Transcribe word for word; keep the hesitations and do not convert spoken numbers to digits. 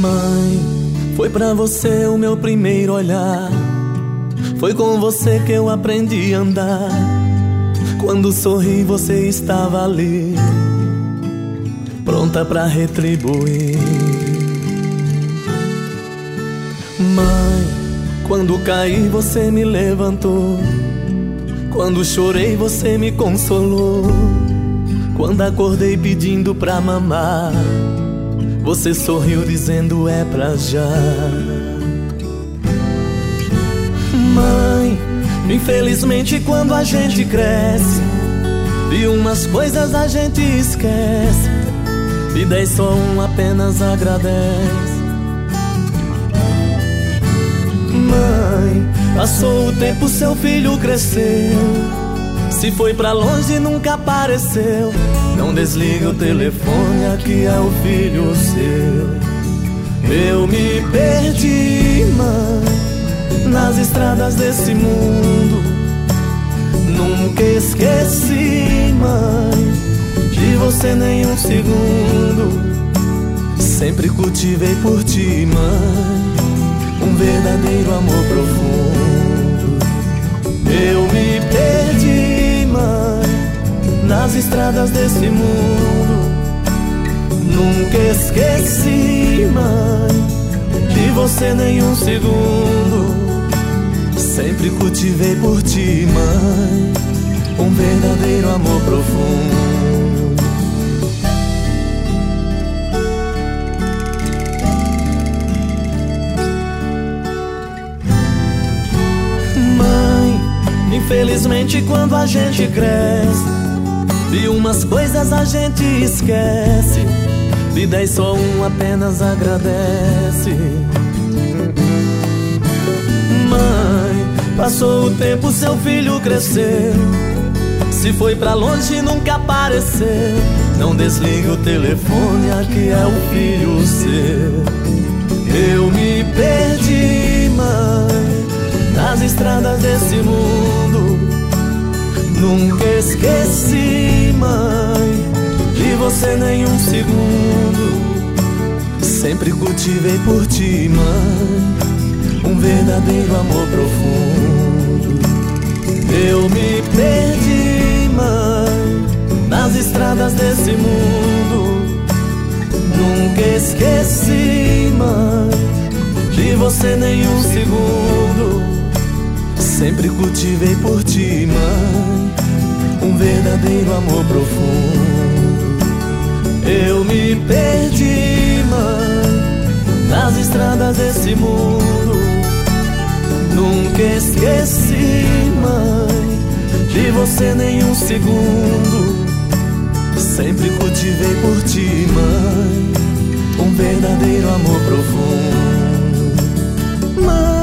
Mãe, foi pra você o meu primeiro olhar. Foi com você que eu aprendi a andar. Quando sorri você estava ali, pronta pra retribuir. Mãe, quando caí você me levantou. Quando chorei você me consolou. Quando acordei pedindo pra mamar, você sorriu dizendo é pra já. Mãe, infelizmente quando a gente cresce, de umas coisas a gente esquece, de dez só um apenas agradece. Mãe, passou o tempo, seu filho cresceu, se foi pra longe nunca apareceu. Não desliga o telefone, aqui é o filho seu. Eu me perdi, mãe, nas estradas desse mundo. Nunca esqueci, mãe, de você nem um segundo. Sempre cultivei por ti, mãe, um verdadeiro amor profundo. Eu me perdi, mãe, nas estradas desse mundo. Nunca esqueci, mãe, de você nem um segundo. Sempre cultivei por ti, mãe, um verdadeiro amor profundo. Mãe, infelizmente quando a gente cresce, de umas coisas a gente esquece, de dez só um apenas agradece. Mãe, passou o tempo, seu filho cresceu, se foi pra longe nunca apareceu. Não desliga o telefone, aqui é o filho seu. Eu me perdi, mãe, nas estradas desse mundo. Nunca esqueci, mãe, de você nem um segundo. Sempre cultivei por ti, mãe, um verdadeiro amor profundo. Eu me perdi, mãe, nas estradas desse mundo. Nunca esqueci, mãe, de você nem um segundo. Sempre cultivei por ti, mãe, um verdadeiro amor profundo. Eu me perdi, mãe, nas estradas desse mundo. Nunca esqueci, mãe, de você nem um segundo. Sempre cultivei por ti, mãe, um verdadeiro amor profundo. Mãe,